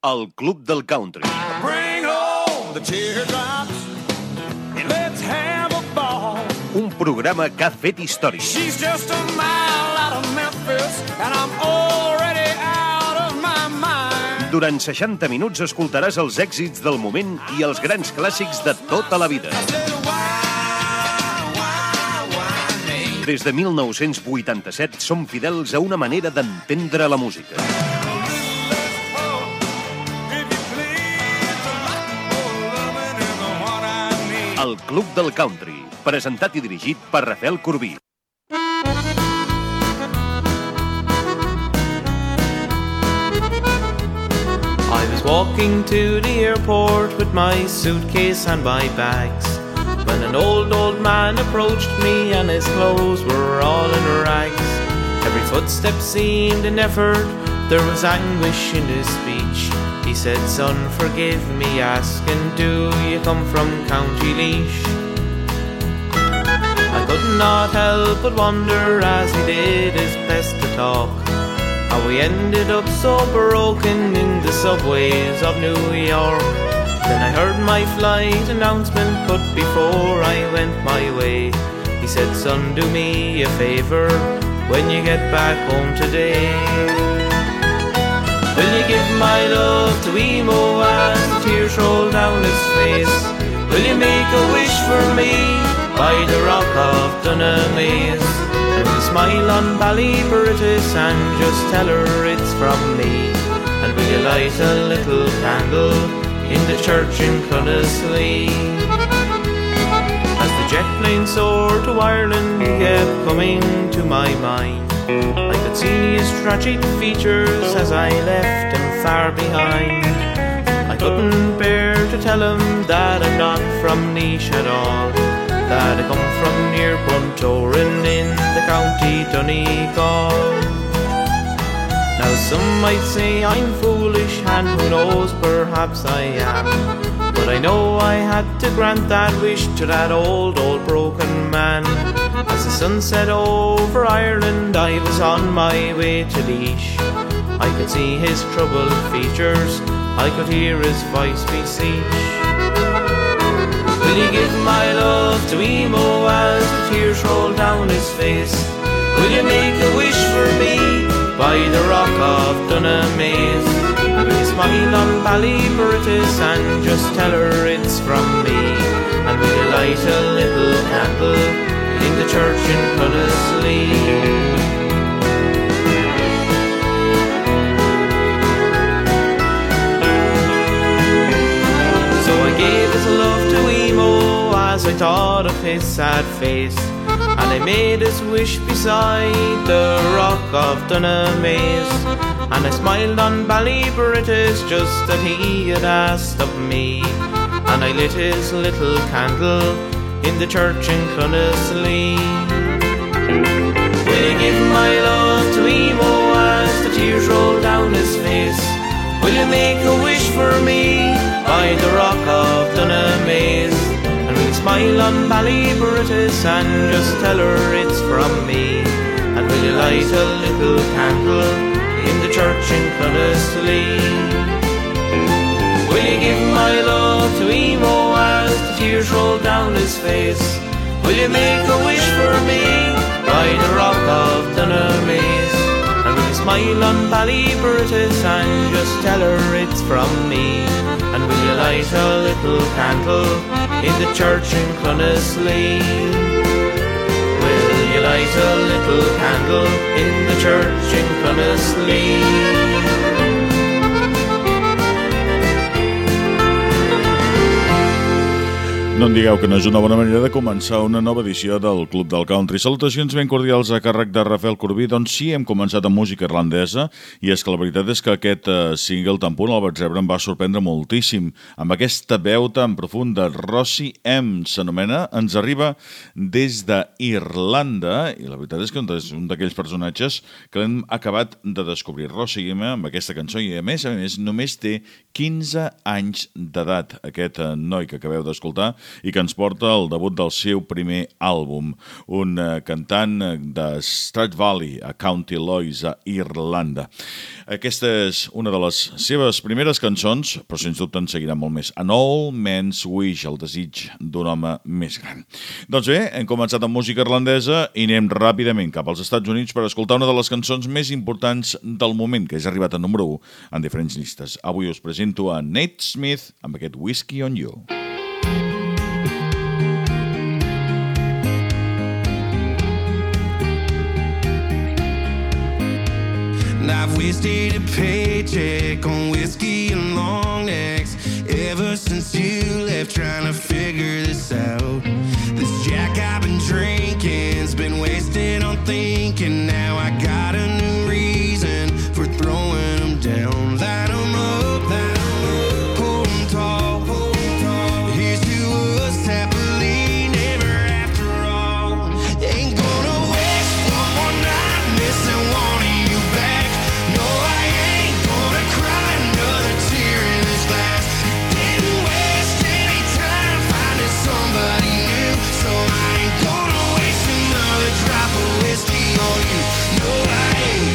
El Club del Country. Bring home the teardrops and let's have a ball. Un programa que ha fet història. She's just a mile out of Memphis and I'm already out of my mind. Durant 60 minuts escoltaràs els èxits del moment i els grans clàssics de tota la vida. Des de 1987 som fidels a una manera d'entendre la música. El Club del Country, presentat i dirigit per Rafael Corbí. I was walking to the airport with my suitcase and my bags when an old man approached me and his clothes were all in rags. Every footstep seemed an effort, there was anguish in his speech. He said, son, forgive me asking, do you come from County Laois? I could not help but wonder as he did his best to talk how we ended up so broken in the subways of New York. Then I heard my flight announcement put before I went my way. He said, son, do me a favour when you get back home today. Will you give my love to Emo as the tears roll down his face? Will you make a wish for me by the rock of Dunamaze? And will you smile on Ballyburtis and just tell her it's from me? And will you light a little candle in the church in Connolly? As the jet plane soared to Ireland, he kept coming to my mind. I could see his tragic features as I left him far behind. I couldn't bear to tell him that I'm not from Laois at all, that I come from near Buntoran in the county Donegal. Now some might say I'm foolish, and who knows, perhaps I am, but I know I had to grant that wish to that old broken man. As the sun set over Ireland, I was on my way to Laois. I could see his troubled features, I could hear his voice beseech. Will you give my love to Emo as the tears roll down his face? Will you make a wish for me by the rock of Dunamaze? And will you smile on Ballyburtis and just tell her it's from me? And will you light a little candle in the church in Connolly? So I gave his love to Emo as I thought of his sad face, and I made his wish beside the rock of Dunamaze. And I smiled on Ballyburtis just that he had asked of me, and I lit his little candle in the church in Connolly. Will you give my love to Emo as the tears roll down his face? Will you make a wish for me by the rock of Dunamaze? And will you smile on Ballyburtis and just tell her it's from me? And will you light a little candle in the church in Connolly? Will you give my love to Emo as the tears roll down his face? Will you make a wish for me by the rock of Dunamaze? And will you smile on Ballyburtis and just tell her it's from me? And will you light a little candle in the church in Connolly? Will you light a little candle in the church in Connolly? No em digueu que no és una bona manera de començar una nova edició del Club del Country. Salutacions ben cordials a càrrec de Rafael Corbí. Doncs sí, hem començat amb música irlandesa, i és que la veritat és que aquest single tan punt el vaig rebre em va sorprendre moltíssim. Amb aquesta veu tan profunda, Rosie M s'anomena, ens arriba des d'Irlanda, i la veritat és que és un d'aquells personatges que l'hem acabat de descobrir. Rosie M amb aquesta cançó, i a més només té 15 anys d'edat, aquest noi que acabeu d'escoltar, i que ens porta al debut del seu primer àlbum. Un cantant de Strathvalley, a County Lois, a Irlanda. Aquesta és una de les seves primeres cançons, però sens dubte en seguirà molt més. An Old Man's Wish, el desig d'un home més gran. Doncs bé, hem començat amb música irlandesa i anem ràpidament cap als Estats Units per escoltar una de les cançons més importants del moment, que és arribat a número 1 en diferents llistes. Avui us presento a Nate Smith amb aquest Whiskey on You. I've wasted a paycheck on whiskey and long necks ever since you left, trying to figure this out. This Jack I've been drinking's been wasted on thinking. Now I got a new reason for throwing them down. Light them up, hold them tall. Here's to us happily never after all. Ain't gonna waste one more night missing wanting you back. No, I ain't gonna cry another tear in this glass. Didn't waste any time finding somebody new, so I ain't gonna waste another drop of whiskey on you. No, I ain't.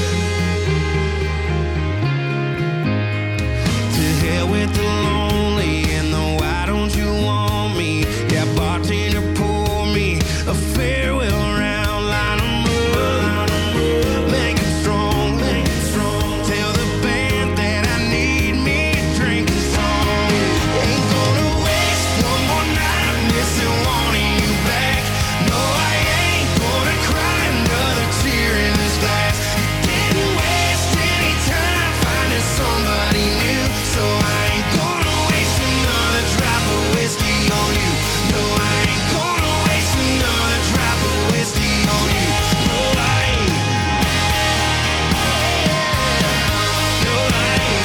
To hell with the lonely and the why don't you want me? Yeah, bartender, pour me a farewell round. Line 'em up, make 'em strong. Tell the band that I need me a drinking song. Ain't gonna waste one more night missing wanting you back. No, I ain't gonna cry another tear in this glass. Didn't waste any time finding somebody new, so I ain't gonna waste another drop of whiskey on you. No, I ain't gonna waste another drop of whiskey on you. No, I ain't. No, I ain't.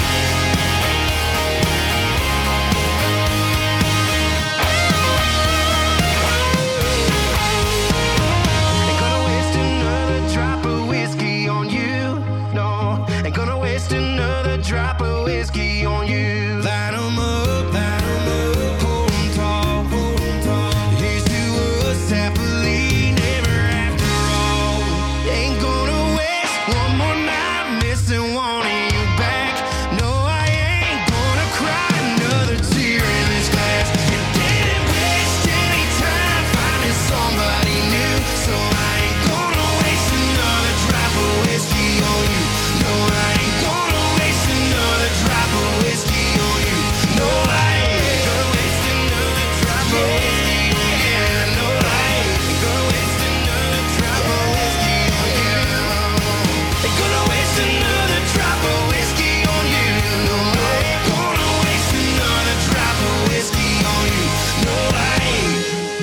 Ain't gonna waste another drop of whiskey on you. No, ain't gonna waste another drop of whiskey on you. Light 'em up, hold 'em tall. Here's to us happily never after all. Ain't gonna waste one more night missing wanting you back. No, I ain't gonna cry another tear in this glass. You didn't waste any time finding somebody new, so I ain't gonna waste another drop of whiskey on you. No, I ain't gonna waste another drop of whiskey on you. No, I ain't gonna waste another drop of whiskey on you. No, I ain't gonna waste another drop of whiskey on you. Ain't gonna waste another drop of whiskey on you. No, I ain't gonna waste another drop of whiskey on you. No, I ain't.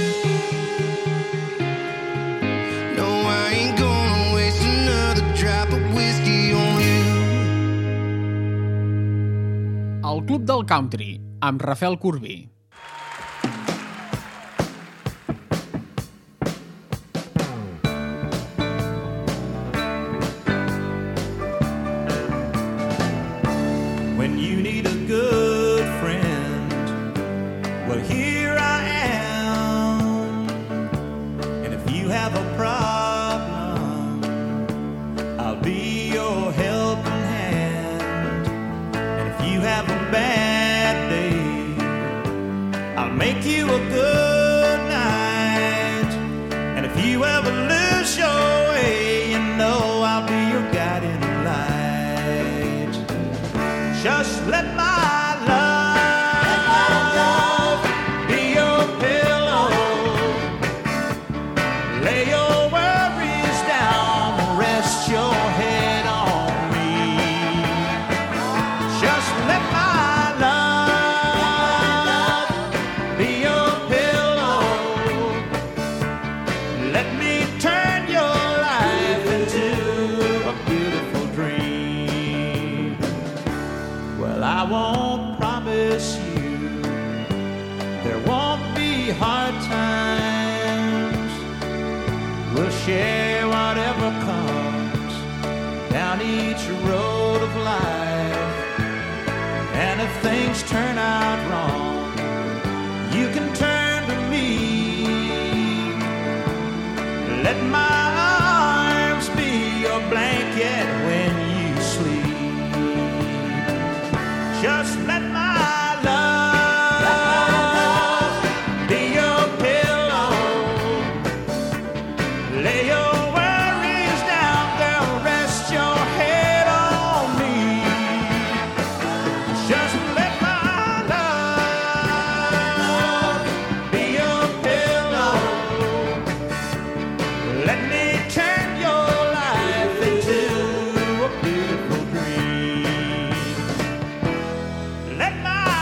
No, I ain't gonna waste another drop of whiskey on you. El Club del Country, amb Rafael Corbí. When you need a good friend, well, here I am. And if you have a problem, I'll be your helping hand. And if you have a bad day, I'll make you a good night. And if you ever lose your way, you know I'll be your guiding light. Just let my love be your pillow. Lay your worries down and rest your head on me. Just let my love be your pillow. Let me turn your life into a beautiful dream. Well, I won't promise you there won't be hard times. We'll share whatever comes down each road of life. And if things turn out wrong, you can turn to Let my arms be your blanket when you sleep. Just let my love be your pillow. Lay your worries down, girl, rest your head on me. Just let my love be your pillow. Let me turn your life into a beautiful dream. Let my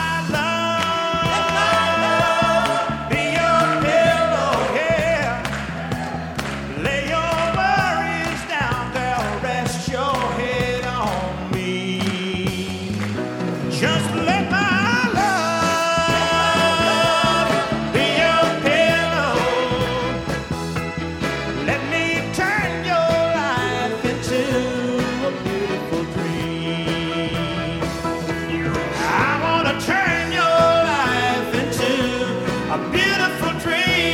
love be your pillow, yeah. Lay your worries down, girl, rest your head on me. Just let my love be your pillow. Let me turn your life into a beautiful dream. I want to turn your life into a beautiful dream.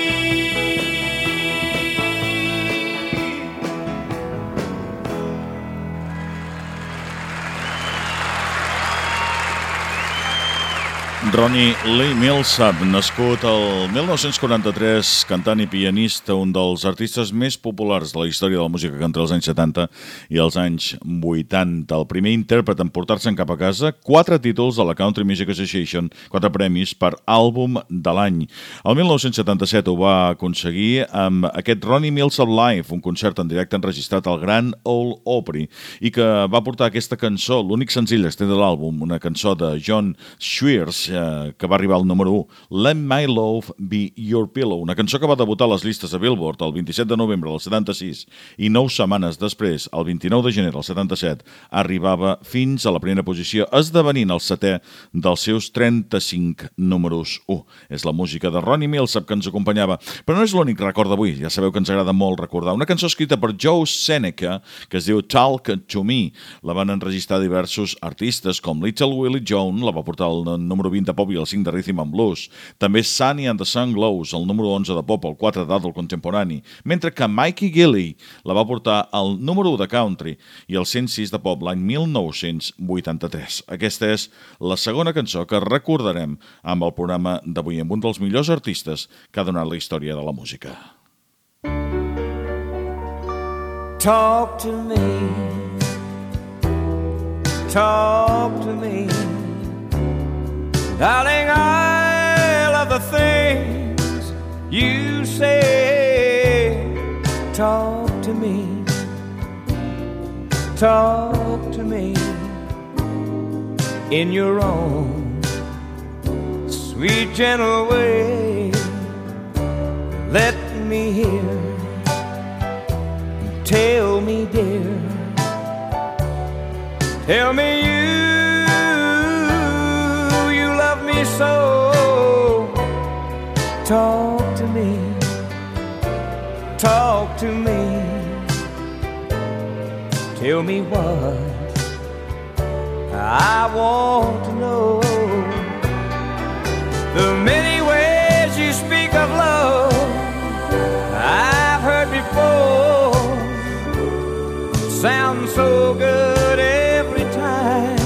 Ronnie Lee Millsap, nascut el 1943, cantant i pianista, un dels artistes més populars de la història de la música entre els anys 70 i els anys 80. El primer intèrpret en portar-se'n cap a casa 4 títols de la Country Music Association, 4 premis per àlbum de l'any. El 1977 ho va aconseguir amb aquest Ronnie Millsap Live, un concert en directe enregistrat al Grand Ole Opry, i que va portar aquesta cançó, l'únic senzill extret de l'àlbum, una cançó de John Swears, que va arribar al número 1, Let My Love Be Your Pillow, una cançó que va debutar a les llistes de Billboard el 27 de novembre del 76 i 9 setmanes després, el 29 de gener del 77, arribava fins a la primera posició, esdevenint el 7è dels seus 35 números 1. És la música de Ronnie Millsap que ens acompanyava, però no és l'únic record d'avui, ja sabeu que ens agrada molt recordar. Una cançó escrita per Joe Seneca que es diu Talk to Me. La van enregistrar diversos artistes com Little Willie Jones, la va portar al número 20 de pop i el 5 de Rhythm and Blues. També Sunny and the Sun Glows, el número 11 de pop, el 4 d'adult contemporani. Mentre que Mikey Gilley la va portar al número 1 de country i el 106 de pop l'any 1983. Aquesta és la segona cançó que recordarem amb el programa d'avui, amb un dels millors artistes que ha donat la història de la música. Talk to me. Talk to me. Darling, I love the things you say. Talk to me. Talk to me in your own sweet, gentle way. Let me hear. Tell me, dear. Tell me you love me so. Talk to me. Talk to me. Tell me what I want to know. The many ways you speak of love I've heard before. Sounds so good every time.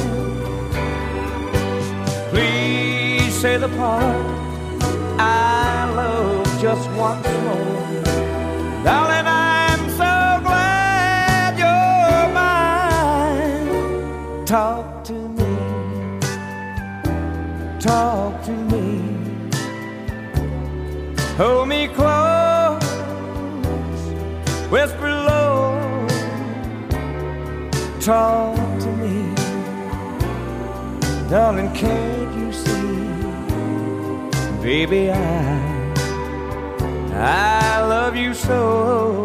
Please say the part I love just once more. Darling, I'm so glad you're mine. Talk to me. Talk to me. Hold me close. Whisper low. Talk to me. Darling, can't you see? Baby, I love you so.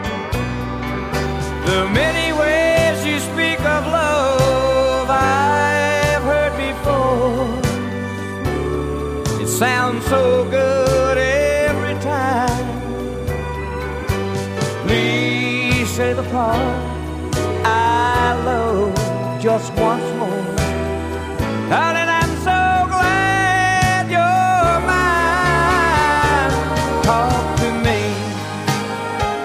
The many ways you speak of love I've heard before. It sounds so good every time. Please say the part I love just once more. Darling, I'm so glad you're mine. Talk to me.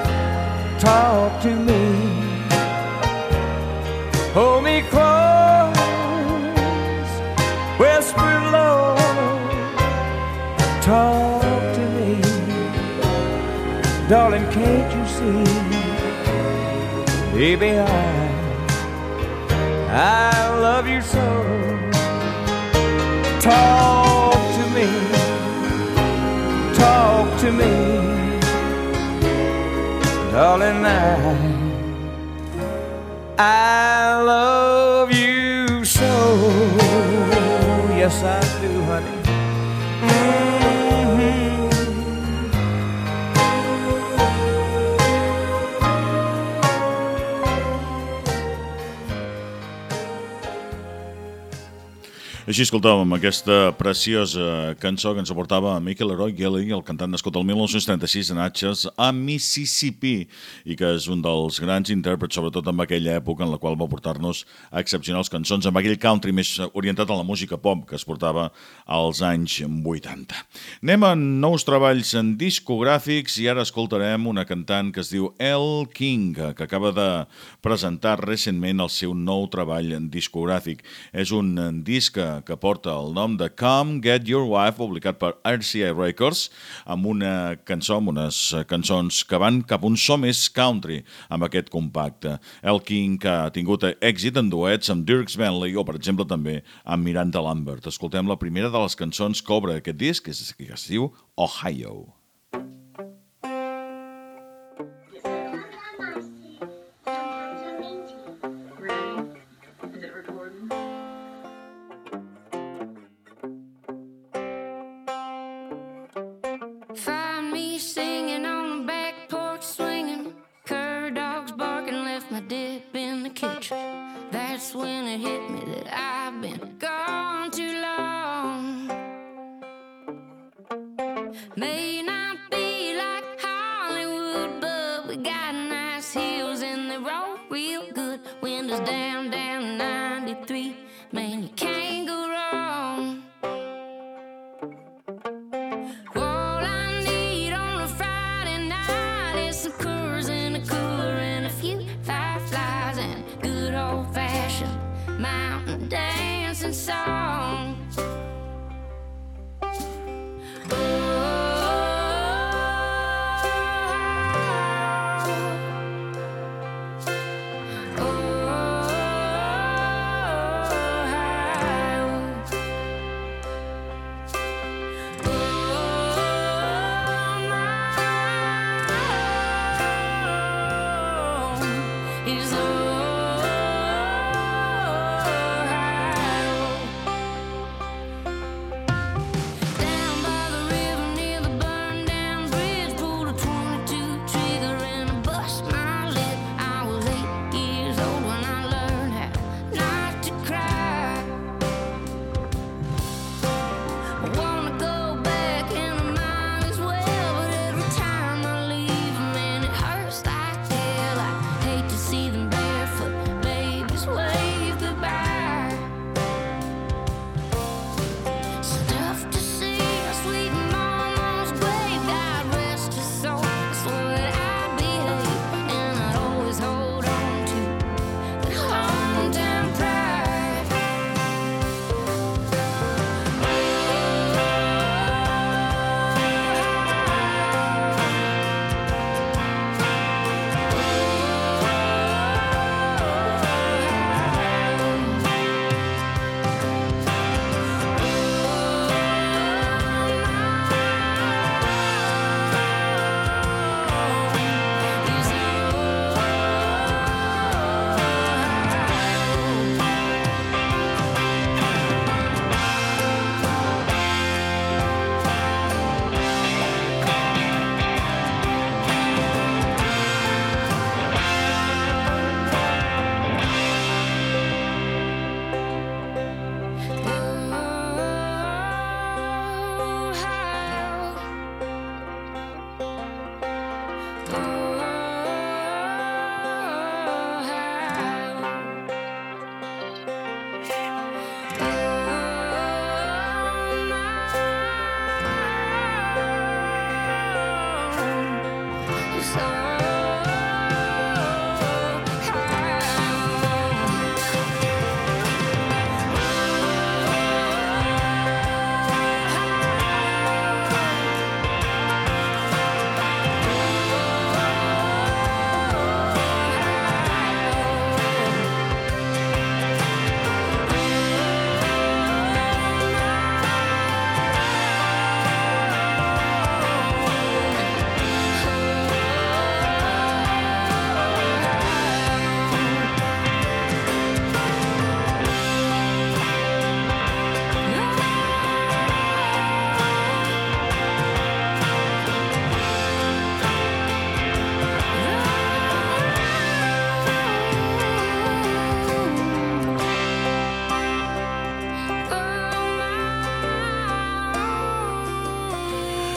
whisper low, talk to me. Darling, can't you see? Baby, I love you so. Talk to me, talk to me. Darling, I love you so. Yes, I do, honey. Així escoltàvem aquesta preciosa cançó que ens aportava Michael Leroy Kelly, el cantant nascut el 1936 a Natchez, a Mississippi, i que és un dels grans intèrprets, sobretot en aquella època en la qual va portar-nos excepcionals cançons, amb aquell country més orientat a la música pop que es portava als anys 80. Anem a nous treballs en discogràfics i ara escoltarem una cantant que es diu Elle King, que acaba de presentar recentment el seu nou treball discogràfic. És un disc que porta el nom de Come Get Your Wife, publicat per RCA Records, amb una cançó, amb unes cançons que van cap a un so més country amb aquest compacte. Elle King que ha tingut èxit en duets amb Dierks Bentley o, per exemple, també amb Miranda Lambert. Escoltem la primera de les cançons que obre aquest disc, que es diu Ohio. Find me singing on the back porch, swinging. Cur dogs barking, left my dip in the kitchen. That's when it hit me that I've been gone too long. May not be like Hollywood, but we got nice hills and they roll real good. Windows down, down 93. Man, you can't go wrong. All I need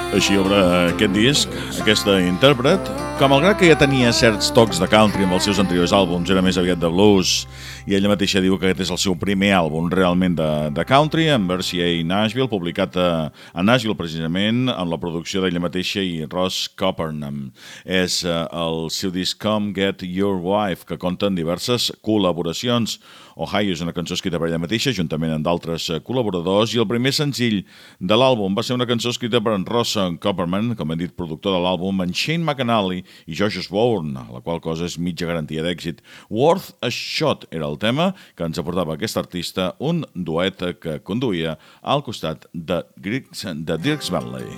Així obre aquest disc, aquesta intèrpret, que malgrat que ja tenia certs tocs de country amb els seus anteriors àlbums, era més aviat de blues, i ella mateixa diu que aquest és el seu primer àlbum realment de country, amb RCA Nashville, publicat a Nashville precisament, amb la producció d'ella mateixa i Ross Copeland. És el seu disc Come Get Your Wife, que compta amb diverses col·laboracions. Ohio és una cançó escrita per ella mateixa, juntament amb d'altres col·laboradors, i el primer senzill de l'àlbum va ser una cançó escrita per en Ross Copeland, com hem dit, productor de l'àlbum, en Shane McAnally i Josh Osborne, la qual cosa és mitja garantia d'èxit. Worth a Shot era el tema que ens aportava aquest artista, un duet que conduïa al costat de Dierks Bentley.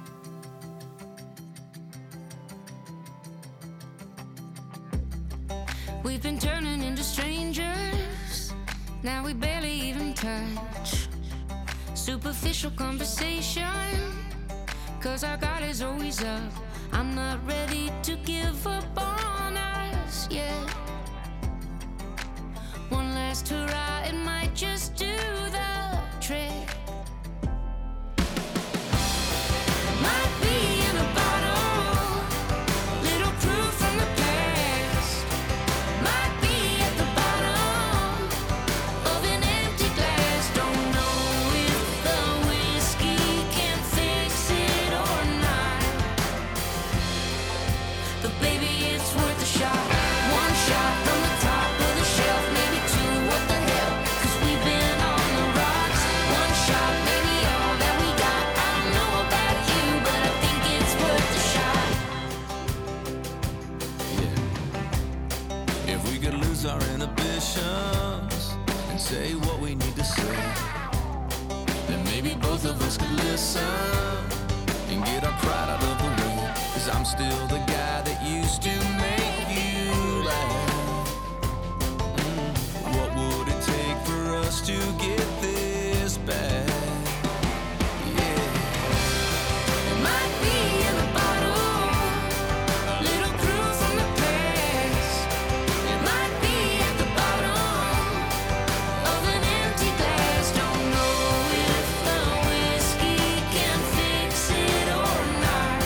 We've been turning into strangers. Now we barely even touch. Superficial conversation, 'cause our guard is always up. I'm not ready to give up on us yet. One last hurrah, it might just do the trick. Might be in a bottle, little proof from the past. Might be at the bottom of an empty glass. Don't know if the whiskey can fix it or not, but baby, it's worth a shot. One shot from the top of the shelf, maybe two, what the hell, 'cause we've been on the rocks. One shot, maybe all that we got. I don't know about you, but I think it's worth a shot. If we could lose our inhibitions and say what we need to say, then maybe both of us could listen and get our pride out of the way. 'Cause I'm still the guy that used to make you laugh. What would it take for us to get this back? It might be in a bottle, little proof from the past. It might be at the bottom of an empty glass. Don't know if the whiskey can fix it or not,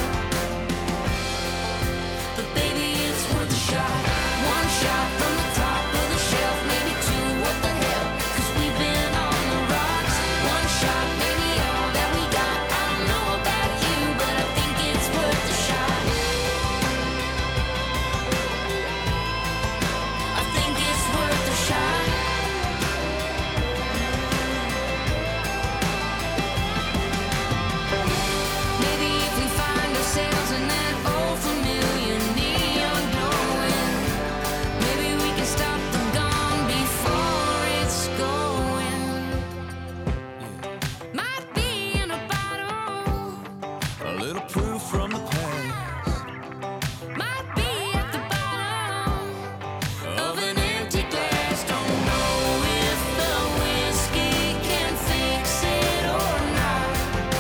but baby, it's worth a shot. One shot from the top of the shelf, maybe two, what the hell, 'cause we've been on the rocks. One shot, maybe all that we got. I don't know about you, but I think it's worth a shot. I think it's worth a shot. Maybe if we find ourselves in that old familiar neon glowing, maybe we can stop the gun before it's going. Might be in a bottle, A little proof from the past. might be at the bottom of an empty glass. Don't know if the whiskey can fix it or not,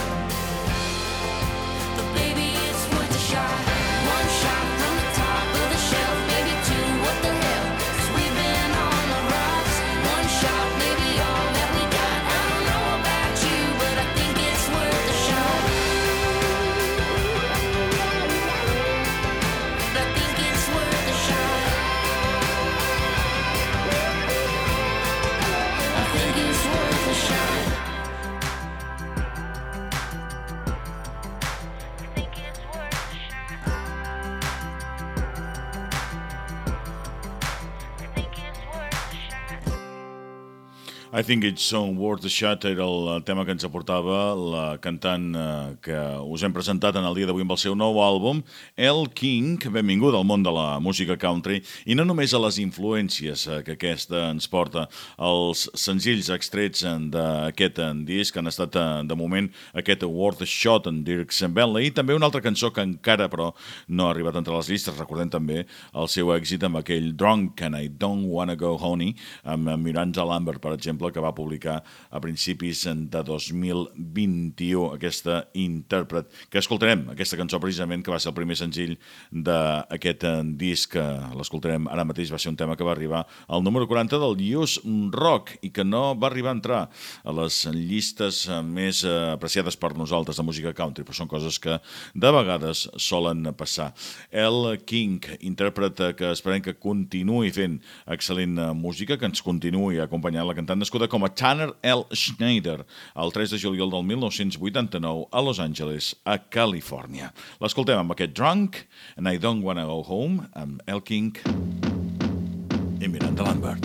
but baby, it's worth a shot. One shot from the top of the shelf, maybe two, what the hell, 'cause we've been on the rocks. One shot, maybe all that we got. I don't know about you, but I think it's worth a shot. I think it's worth a shot. I think it's worth a shot. I think it's worth a shot. I think it's worth a shot. I Think It's Worth a Shot era el tema que ens aportava la cantant que us hem presentat en el dia d'avui amb el seu nou àlbum, Elle King. Benvinguda al món de la música country, i no només a les influències que aquesta ens porta. Els senzills extrets d'aquest disc han estat de moment aquest Worth a Shot en Dierks Bentley, i també una altra cançó que encara però no ha arribat entre les llistes. Recordem també el seu èxit amb aquell Drunk and I Don't Wanna Go Honey amb Miranda Lambert, per exemple, exemple, que va publicar a principis de 2021 aquesta intèrpret, que escoltarem, aquesta cançó precisament, que va ser el primer senzill d'aquest disc, que l'escoltarem ara mateix, va ser un tema que va arribar al número 40 del US Rock i que no va arribar a entrar a les llistes més apreciades per nosaltres de música country, però són coses que de vegades solen passar. El King, intèrpret que esperem que continuï fent excel·lent música, que ens continuï acompanyant la cantant nascuda com a Tanner L. Schneider el 3 de juliol del 1989 a Los Angeles, a Califòrnia. L'escoltem amb aquest Drunk and I Don't Wanna Go Home amb El King i Miranda Lambert.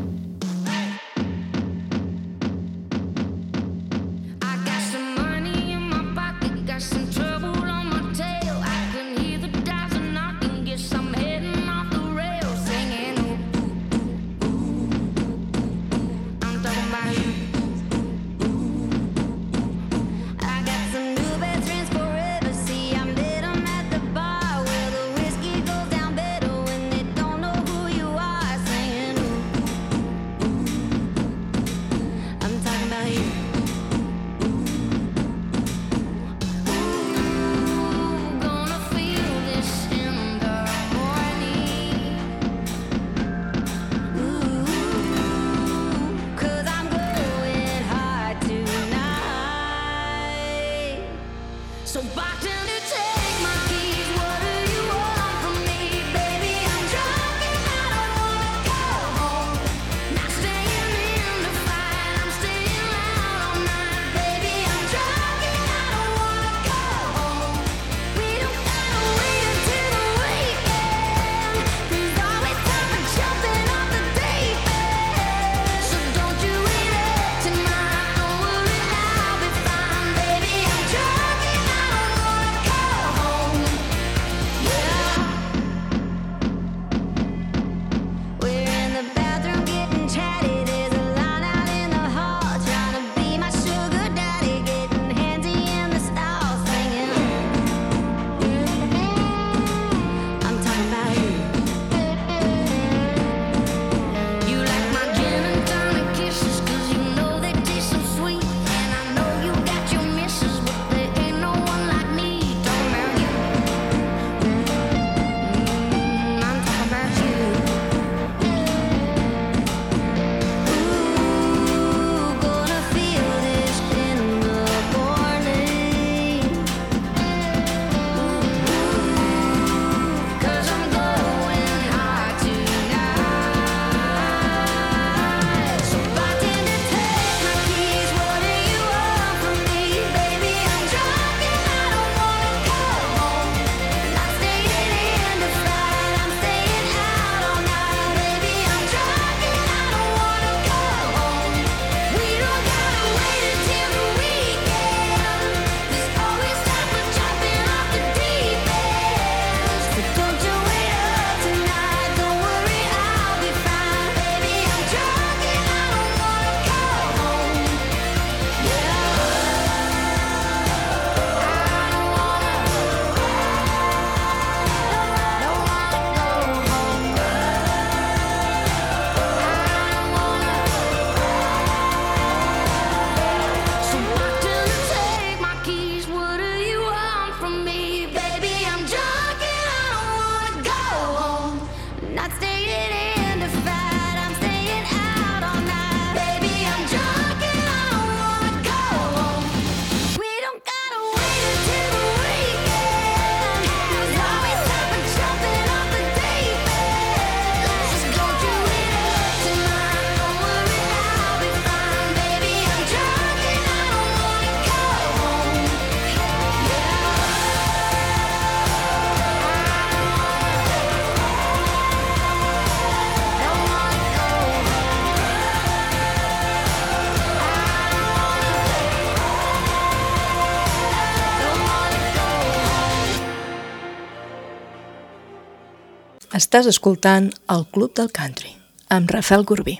Estàs escoltant el Club del Country, amb Rafael Corbí.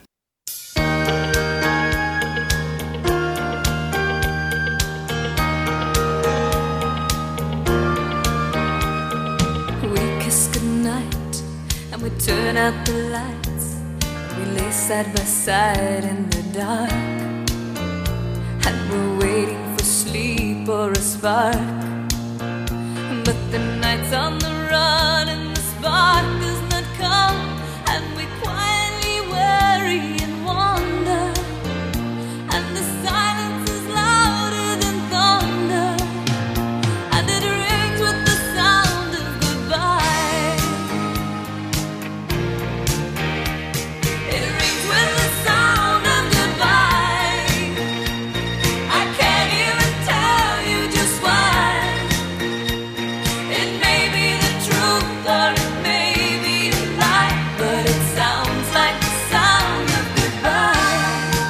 We kiss goodnight and we turn out the lights. We lay side by side in the dark, and we're waiting for sleep or a spark. But the night's on the run and the spark does not come, and we quietly worry and wonder, and the silence is louder than thunder, and it rings with the sound of goodbye. It rings with the sound of goodbye. I can't even tell you just why. It may be the truth or it may be a lie, but it sounds like the sound of goodbye.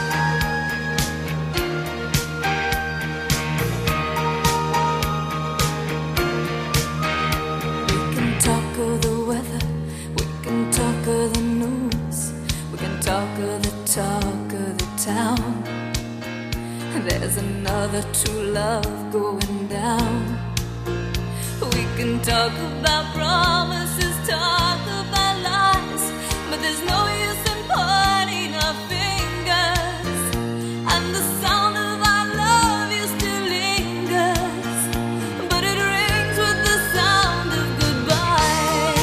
We can talk of the weather, we can talk of the news, we can talk of the talk of the town. There's another true love going down. We can talk about promises, talk about lies, but there's no use in pointing our fingers, and the sound of our love still lingers, but it rings with the sound of goodbye.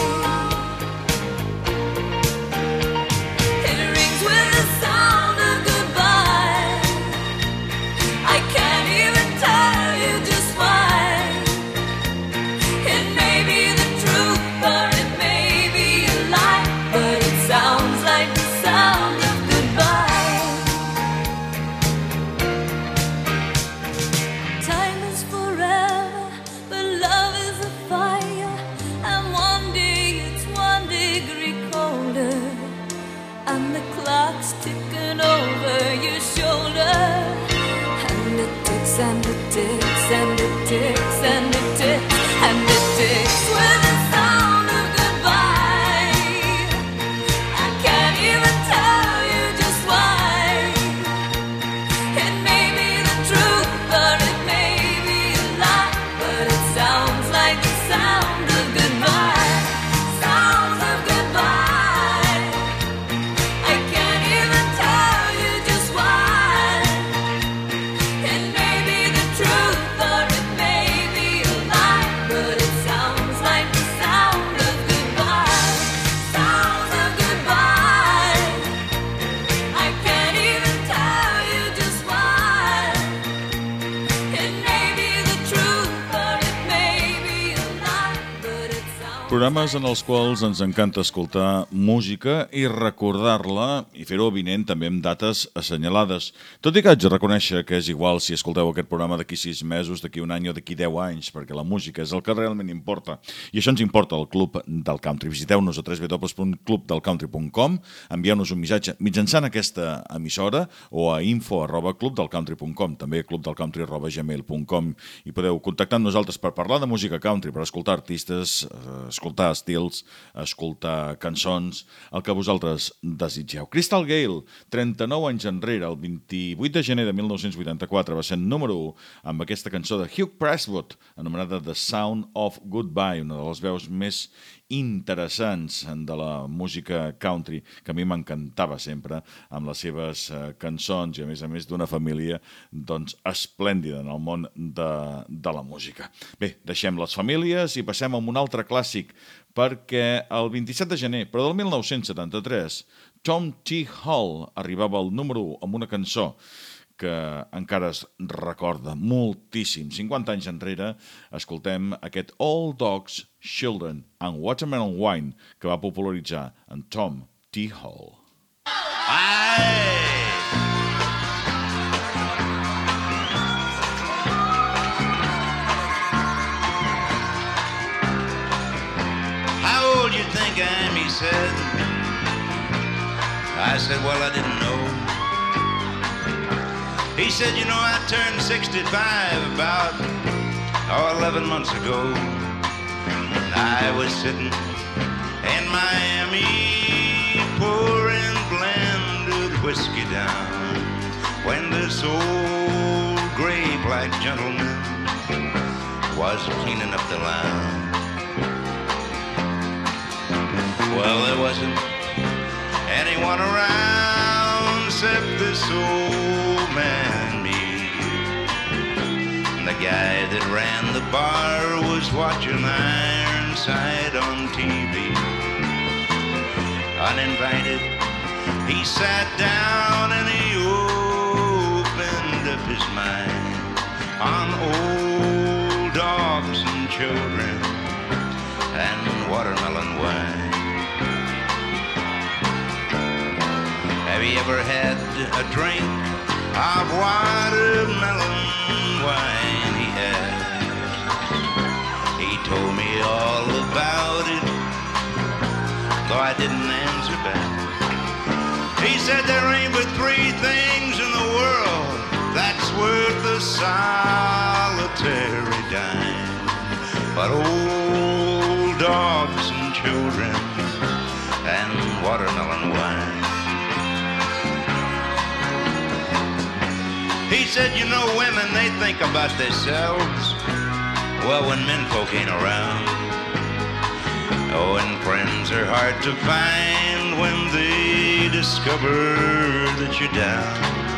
It rings with the sound of goodbye. I can't even tell you just why. It may be the truth or it may be a lie, but it sounds like the sound of goodbye. Time is forever, but love is a fire, and one day it's 1 degree colder, and the clock's ticking over your shoulder, and it ticks and it ticks and it ticks and it ticks and it ticks with the sound of goodbye. I can't even tell you just why. It may be the truth or it may be a lie, but it sounds like the sound of goodbye. Sounds of goodbye. I can't even tell you just why. It may be the truth or it may be a lie, but it sounds like the sound of goodbye. Sounds of goodbye. I can't even tell you just why. It may be the truth or it may be a lie, but it sounds. Programes en els quals ens encanta escoltar música i recordar-la i fer-ho avinent també amb dates assenyalades. Tot i que haig de reconèixer que és igual si escolteu aquest programa d'aquí 6 mesos, d'aquí un any o d'aquí 10 anys, perquè la música és el que realment importa. I això ens importa al Club del Country. Visiteu-nos a www.clubdelcountry.com, envieu-nos un missatge mitjançant aquesta emissora o a info@clubdelcountry.com, també clubdelcountry@gmail.com, i podeu contactar amb nosaltres per parlar de música country, per escoltar artistes, escoltar estils, escoltar cançons, el que vosaltres desitgeu. Crystal Gayle, 39 anys enrere, el 28 de gener de 1984, va ser número 1 amb aquesta cançó de Hugh Presswood, anomenada The Sound of Goodbye, una de les veus més interessants de la música country, que a mi m'encantava sempre, amb les seves cançons i a més d'una família doncs esplèndida en el món de la música. Bé, deixem les famílies i passem a un altre clàssic, perquè el 27 de gener, però del 1973, Tom T. Hall arribava al número 1 amb una cançó que encara es recorda moltíssim. 50 anys enrere escoltem aquest All Dogs, Children and Watermelon Wine que va popularitzar en Tom T. Hall. How old you think I am, he said. I said, well, I didn't know. He said, you know, I turned 65 about 11 months ago. I was sitting in Miami pouring blended whiskey down when this old gray black gentleman was cleaning up the lounge. Well, there wasn't anyone around, except this old man and me. The guy that ran the bar was watching Ironside on TV. Uninvited, he sat down and he opened up his mind on old dogs and children and watermelon wine. Have you ever had a drink of watermelon wine? He asked. He told me all about it, though I didn't answer back. He said there ain't but three things in the world that's worth a solitary dime, but old dogs and children and watermelon wine. He said, you know, women, they think about themselves, well, when menfolk ain't around. Oh, and friends are hard to find when they discover that you're down.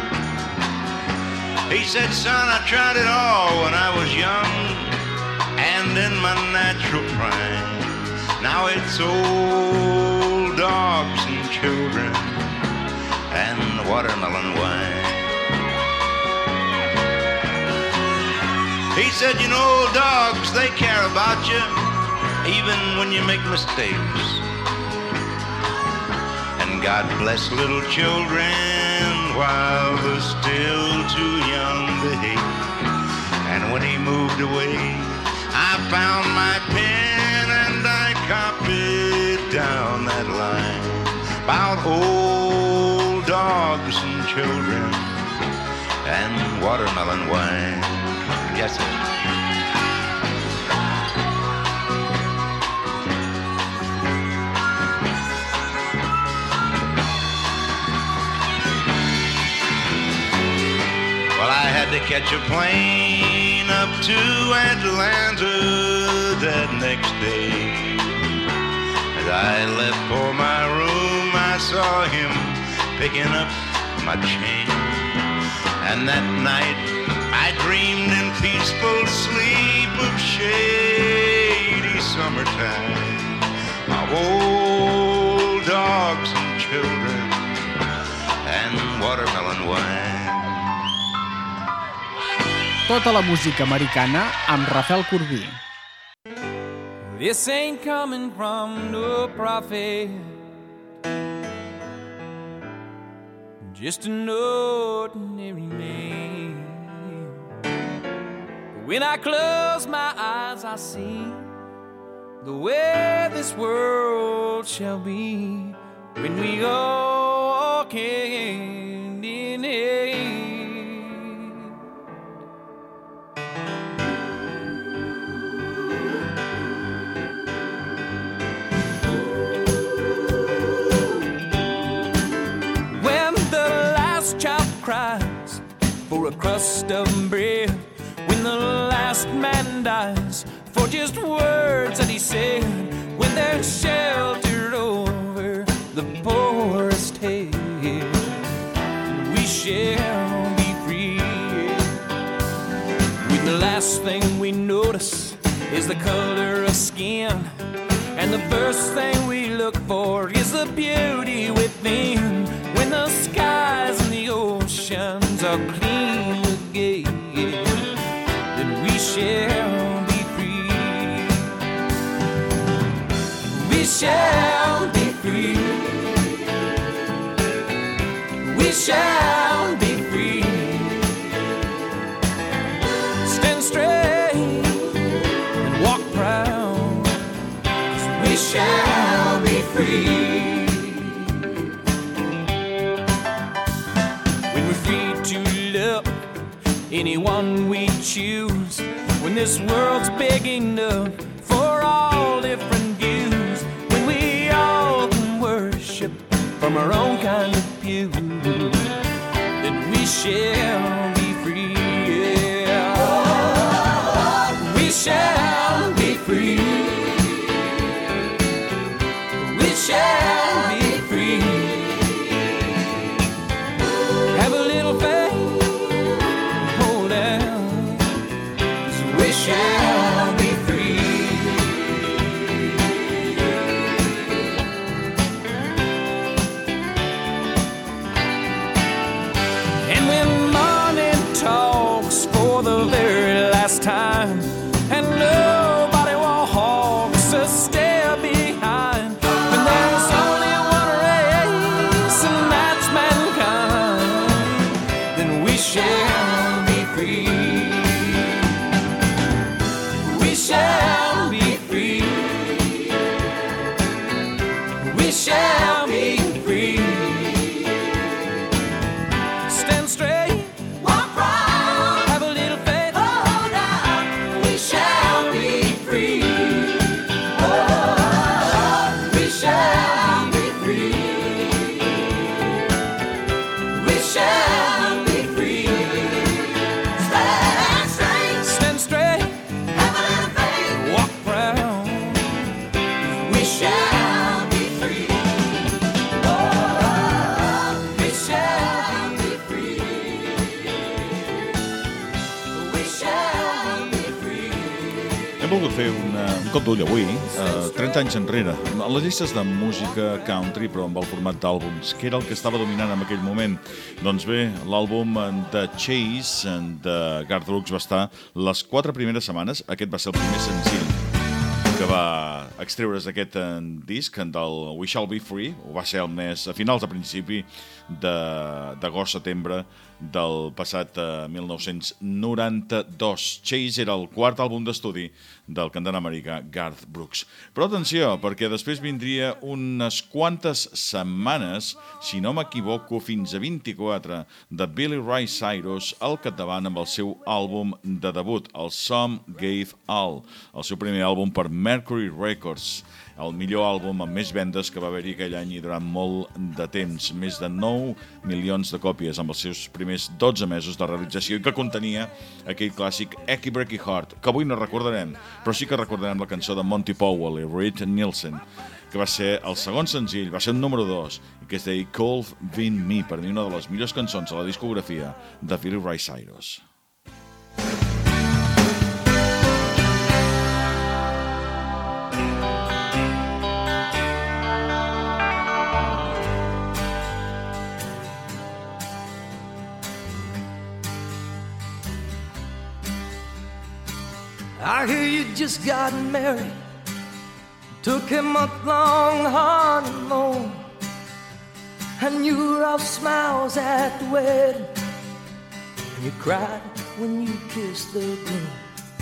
He said, son, I tried it all when I was young and in my natural prime. Now it's old dogs and children and watermelon wine. He said, you know, dogs, they care about you even when you make mistakes. And God bless little children while they're still too young to hate. And when he moved away, I found my pen and I copied down that line about old dogs and children and watermelon wine. Yes, sir. Well, I had to catch a plane up to Atlanta that next day. As I left for my room, I saw him picking up my chain. And that night, I dreamed in peaceful sleep of shady summertime, of old dogs and children and watermelon wine. Tota la música americana amb Rafael Corbí. This ain't coming from no prophet, just an ordinary man. When I close my eyes, I see the way this world shall be when we all walk hand in hand. When the last child cries for a crust of bread, when the last man dies for just words that he said, when they're sheltered over the poorest head, we shall be free. When the last thing we notice is the color of skin, and the first thing we look for is the beauty within, when the skies and the oceans are clean again, we shall be free. We shall be free. We shall be free. Stand straight and walk proud, 'cause we shall be free. When we're free to love anyone we choose, when this world's big enough for all different views, when we all can worship from our own kind of pew, then we shall be free. Yeah. We shall be free. We shall be free. for the very last time, and nobody walks a step behind. When there's only one race, and that's mankind, then we shall be free. We shall be free. We shall be free. Stand straight, walk right, have a little faith, hold on. We shall be free. Oh, we shall be free. We shall be free. Stand straight, stand straight, have a little faith, walk proud. We shall be free. Oh, we shall be free. We shall be free. Hem volgut fer un cop d'ull avui, 30 anys enrere, a les llistes de música country, però amb el format d'àlbums, que era el que estava dominant en aquell moment. Doncs bé, l'àlbum de Chase de Garth Brooks va estar les 4 primeres setmanes. Aquest va ser el primer senzill que va extreure's d'aquest disc del We Shall Be Free. Ho va ser el mes, a finals, a principi d'agost-setembre del passat 1992. Chase era el quart àlbum d'estudi del cantant americà Garth Brooks. Però atenció, perquè després vindria unes quantes setmanes, si no m'equivoco, fins a 24, de Billy Ray Cyrus al capdavant amb el seu àlbum de debut, el Some Gave All, el seu primer àlbum per Mercury Records, el millor àlbum amb més vendes que va haver-hi aquell any i durant molt de temps, més de 9 milions de còpies amb els seus primers 12 mesos de realització, i que contenia aquell clàssic Achy Breaky Heart, que avui no recordarem, però sí que recordarem la cançó de Monty Powell i Reed Nielsen, que va ser el segon senzill, va ser el número 2, i que es deia Cold Been Me, per mi una de les millors cançons de la discografia de Billy Ray Cyrus. I hear you just got married, took a month-long honeymoon, and you were all smiles at the wedding, and you cried when you kissed the groom.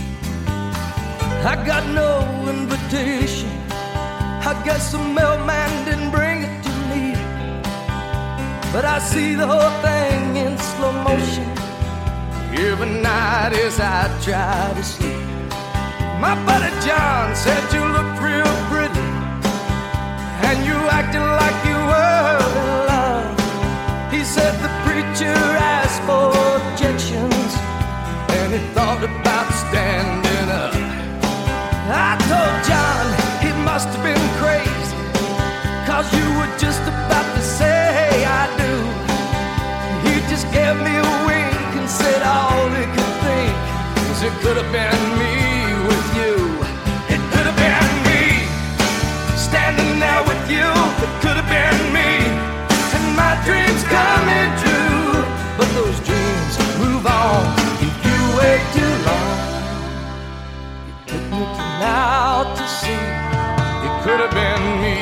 I got no invitation, I guess the mailman didn't bring it to me, but I see the whole thing in slow motion every night as I try to sleep. My buddy John said you looked real pretty, and you acted like you were in love. He said the preacher asked for objections, and he thought about standing up. I told John he must have been crazy, 'cause you were just about to say I do. He just gave me a wink and said all he could think was it could have been me with you. It could have been me standing there with you. It could have been me, and my dreams coming true. But those dreams move on if you wait too long. It took me till now to see it could have been me.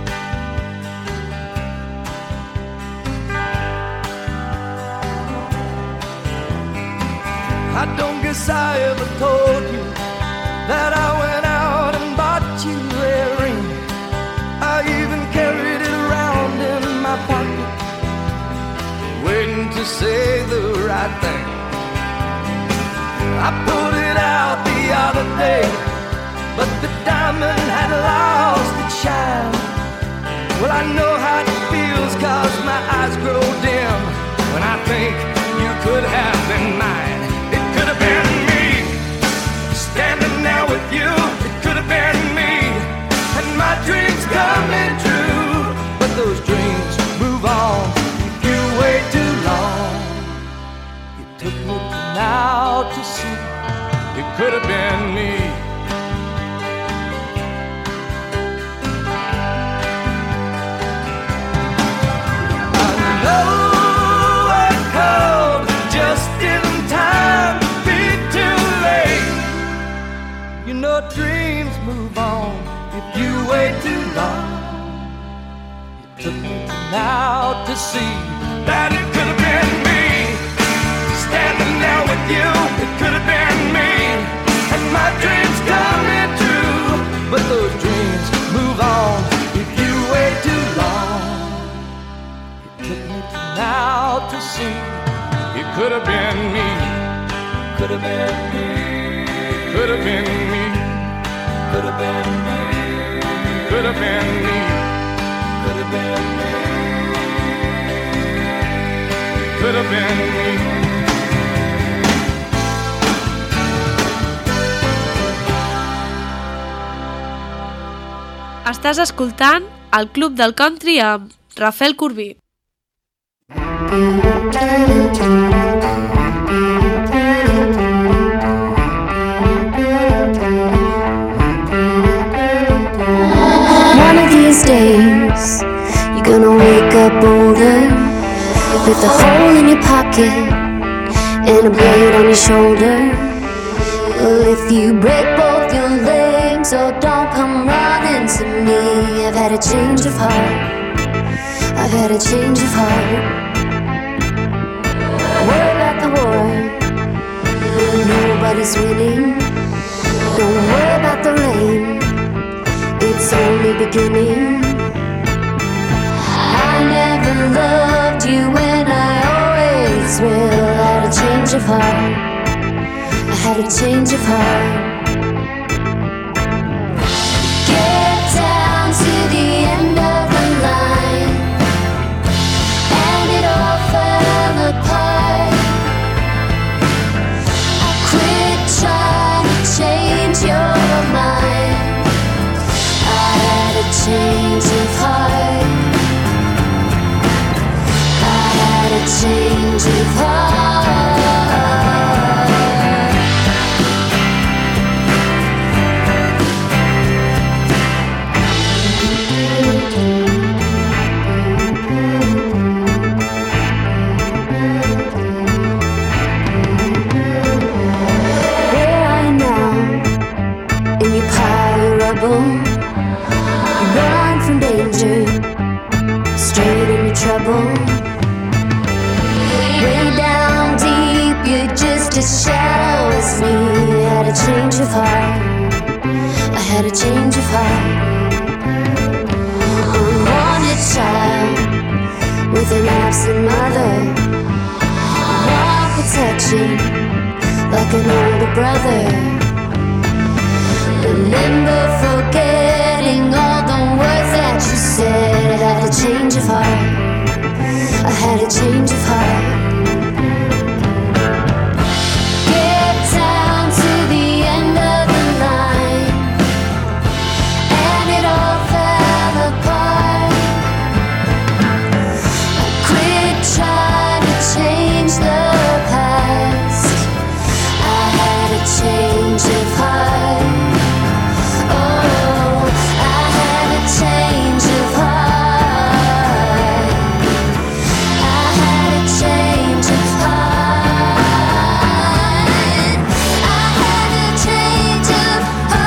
I don't guess I ever told you that I went out and bought you a ring. I even carried it around in my pocket, waiting to say the right thing. I pulled it out the other day, but the diamond had lost its shine. Well, I know how it feels, 'cause my eyes grow dim when I think you could have been mine. It could have been me standing there with you. It could have been me, and my dreams coming true. But those dreams move on if you wait too long. It took me till now to see it could have been me. I know I called just in time to be your dreams move on if you wait too long. It took me now to see that it could have been me standing there with you. It could have been me and my dreams coming true. But those dreams move on if you wait too long. It took me now to see it could have been me. Could have been me. Could have been me. Could have been me. Could have been me. Could have been me. Could have been me. Estàs escoltant el Club del Country amb Rafael Corbí. One of these days, you're gonna wake up older, with a hole in your pocket and a blade on your shoulder. Well, if you break both your legs, oh, don't come running to me. I've had a change of heart. I've had a change of heart. Worry about the war. Nobody's winning. Don't worry about the rain. It's only beginning. I never loved you and I always will. I had a change of heart. I had a change of heart. Get down to the end of the line and it all fell apart. I quit trying to change your mind. I had a change of heart. I had a change of heart. Where are you now? In your pile of rubble. Run from danger, straight into trouble. Way down deep, you're just as shallow as me. I had a change of heart. I had a change of heart. Unwanted child with an absent mother. Want protection like an older brother. Remember forgetting all the words that you said. I had a change of heart. I had a change of heart. Get down to the end of the line and it all fell apart. I quit trying to change the past. I had a change of heart. Oh, I had a change of heart. I had a change of heart. I had a change of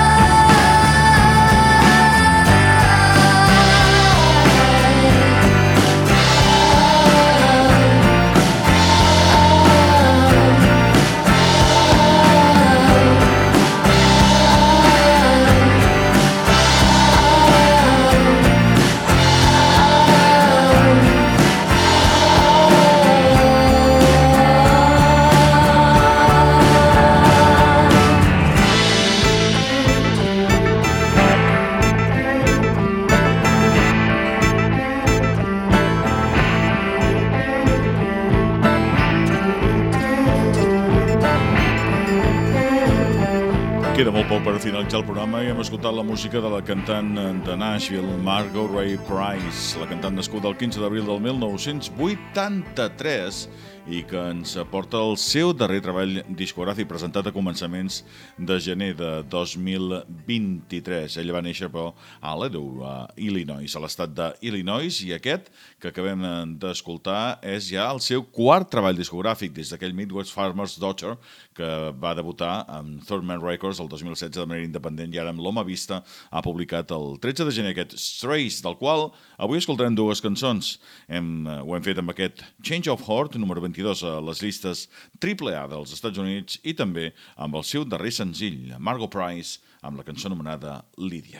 Queda molt poc per finalitzar el programa i hem escoltat la música de la cantant de Nashville, Margo Ray Price, la cantant nascuda el 15 d'abril del 1983 i que ens aporta el seu darrer treball discogràfic presentat a començaments de gener de 2023. Ella va néixer però a Aledo, a Illinois, a l'estat d'Illinois, i aquest que acabem d'escoltar és ja el seu quart treball discogràfic des d'aquell Midwest Farmer's Daughter que va debutar amb Third Man Records el 2016 de manera independent i ara amb Loma Vista ha publicat el 13 de gener aquest Strays, del qual avui escoltarem dues cançons. Ho hem fet amb aquest Change of Heart, número 22 a les llistes AAA dels Estats Units, i també amb el seu darrer senzill, Margo Price, amb la cançó anomenada Lídia.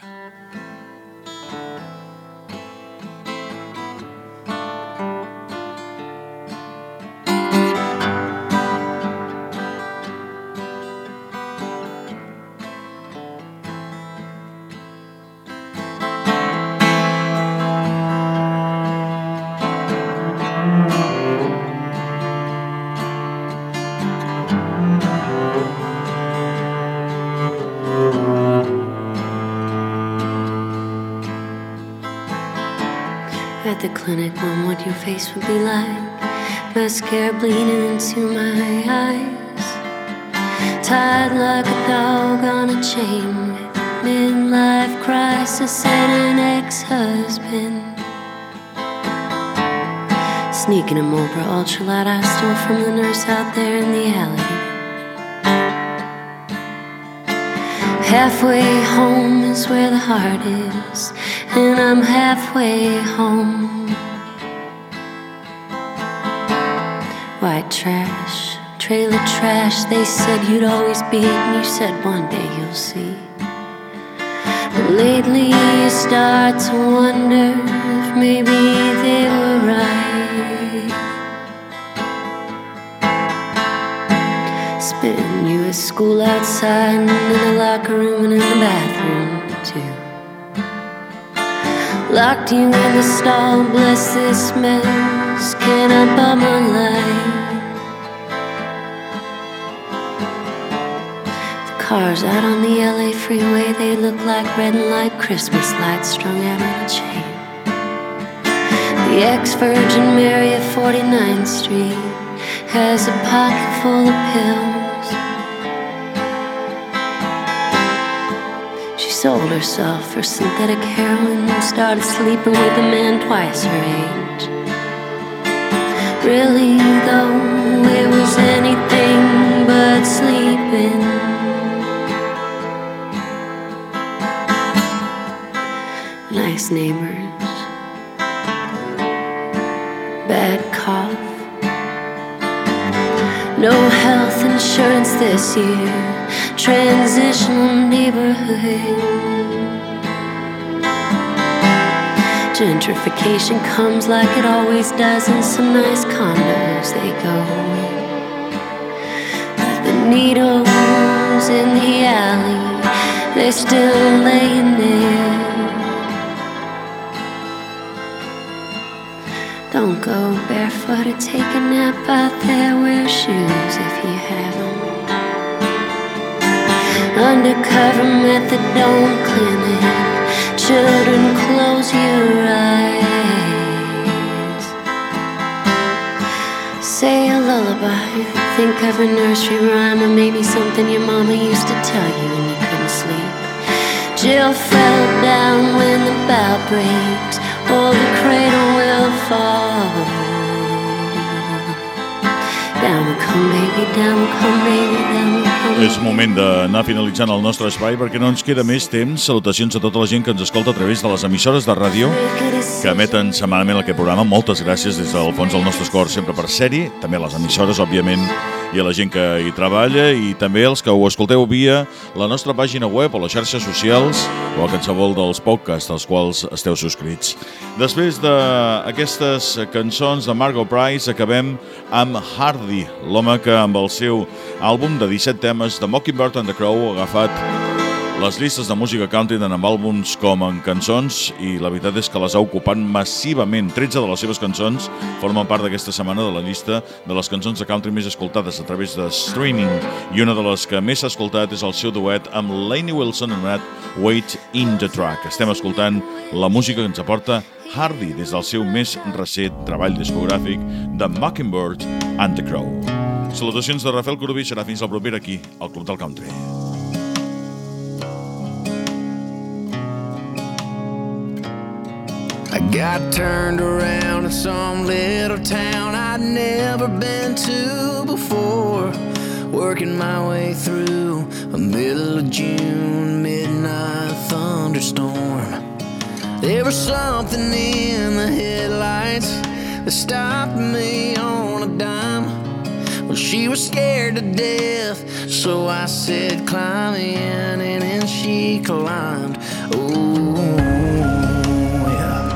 At the clinic, Mom, what your face would be like. Mascara bleeding into my eyes. Tied like a dog on a chain with midlife crisis and an ex-husband. Sneaking a Marlboro ultralight I stole from the nurse out there in the alley. Halfway home is where the heart is, and I'm halfway home. White trash, trailer trash, they said you'd always be, and you said one day you'll see. But lately you start to wonder if maybe they were right. Spent you at school outside and in the locker room and in the bathroom too. Locked you in the stall, bless this mess, can I bum my life? The cars out on the LA freeway, they look like red and light Christmas lights strung out on a chain. The ex-Virgin Mary at 49th Street has a pocket full of pills. Sold herself for synthetic heroin and started sleeping with a man twice her age. Really, though, it was anything but sleeping. Nice neighbors, bad cough, no health insurance this year. Transitional neighborhood. Gentrification comes like it always does, and some nice condos they go. But the needles in the alley, they're still laying there. Don't go barefoot or take a nap out there. Wear shoes if you have them. Undercover methadone clinic. Children, close your eyes. Say a lullaby. Think of a nursery rhyme, or maybe something your mama used to tell you when you couldn't sleep. Jill fell down when the bow breaks, or the cradle will fall. Down come baby, down come baby, down come. És moment d'anar finalitzant el nostre espai perquè no ens queda més temps. Salutacions a tota la gent que ens escolta a través de les emissores de ràdio que emeten setmanalment aquest programa. Moltes gràcies des del fons del nostre cor, sempre per ser-hi. També a les emissores, òbviament, i a la gent que hi treballa, i també els que ho escolteu via la nostra pàgina web o les xarxes socials o a qualsevol dels podcasts als quals esteu subscrits. Després d'aquestes cançons de Margo Price acabem amb Hardy, l'home que amb el seu àlbum de 17 temes de Mockingbird and the Crow ha agafat les llistes de música country tant amb àlbums com en cançons, i la veritat és que les ha ocupat massivament. 13 de les seves cançons formen part d'aquesta setmana de la llista de les cançons de country més escoltades a través de streaming, i una de les que més s'ha escoltat és el seu duet amb Lainey Wilson anomenat Wait in the Truck. Estem escoltant la música que ens aporta Hardy des del seu més recent treball discogràfic de Mockingbird and the Crow. Salutacions de Rafael Corbí, serà fins al proper aquí, al Club del Country. I got turned around in some little town I'd never been to before, working my way through a middle of June midnight thunderstorm. There was something in the headlights that stopped me on a dime. Well, she was scared to death, so I said climb in, and then she climbed. Oh, yeah.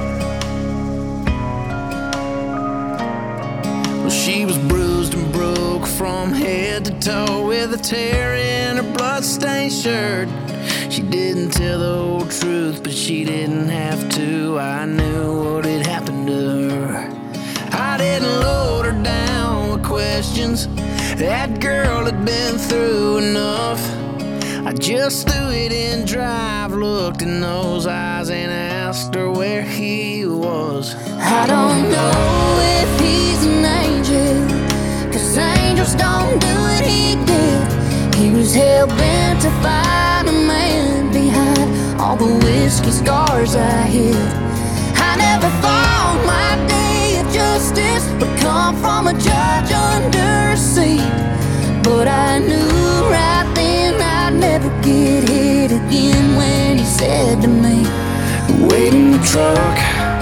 Well, she was bruised and broke from head to toe with a tear in her bloodstained shirt. She didn't tell the whole truth, but she didn't have to. I knew what had happened to her. I didn't load her down with questions. That girl had been through enough. I just threw it in drive, looked in those eyes and asked her where he was. I don't know if he's an angel, 'cause angels don't do what he did. He was hell-bent to find a man behind all the whiskey scars I hid. I never thought my day of justice would come from a judge under a seat, but I knew right then I'd never get hit again when he said to me, wait in the truck,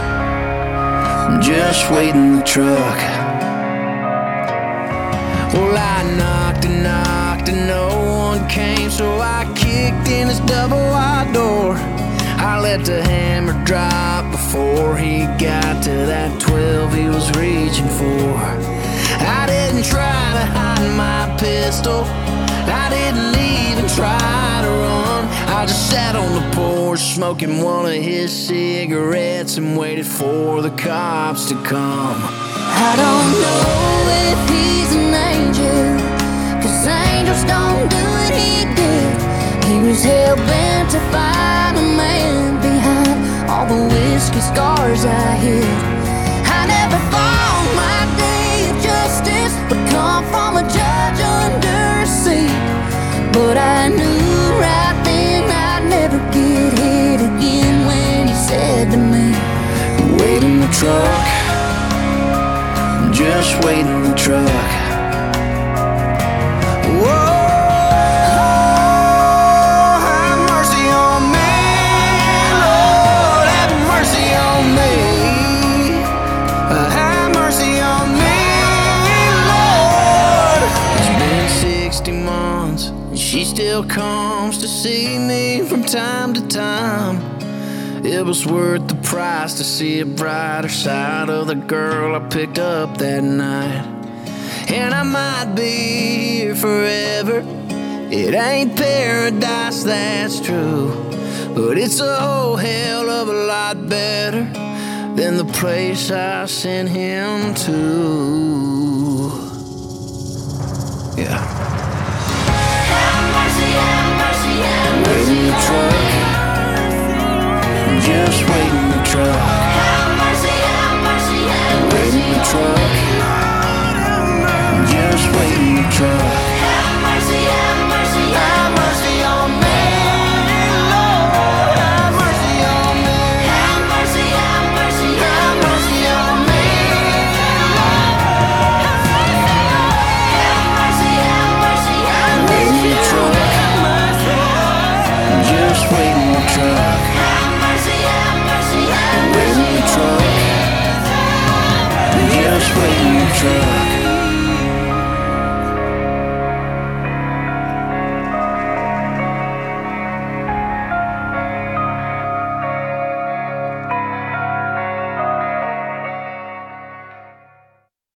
just wait in the truck. Well, I knocked and knocked and no one came, so I kicked in his double-wide door. I let the hammer drop before he got to that 12 he was reaching for. I didn't try to hide my pistol, I didn't even try to run. I just sat on the porch smoking one of his cigarettes and waited for the cops to come. I don't know if he's an angel, 'cause angels don't do what he did. He was hell-bent to find a man behind all the whiskey scars I hid. I never thought my day of justice would come from a judge under a seat, but I knew right then I'd never get hit again when he said to me, wait in the truck, just wait in the truck. Whoa, have mercy on me, Lord, have mercy on me. Have mercy on me, Lord. It's been 60 months and she still comes to see me from time to time. It was worth the price to see a brighter side of the girl I picked up that night. And I might be here forever, it ain't paradise, that's true, but it's a whole hell of a lot better than the place I sent him to. Yeah. have mercy, have mercy, have mercy. Wait in the truck, just wait in the truck. Have mercy, have mercy, have mercy. Wait in the truck, just wait in the truck. Have mercy, have mercy, have mercy on me, Lord, have mercy on me. have mercy, have mercy, have mercy on me, have mercy, have mercy, have Wait in mercy the truck, just wait in the truck. have mercy, have mercy, have Wait in the truck, just wait in the truck.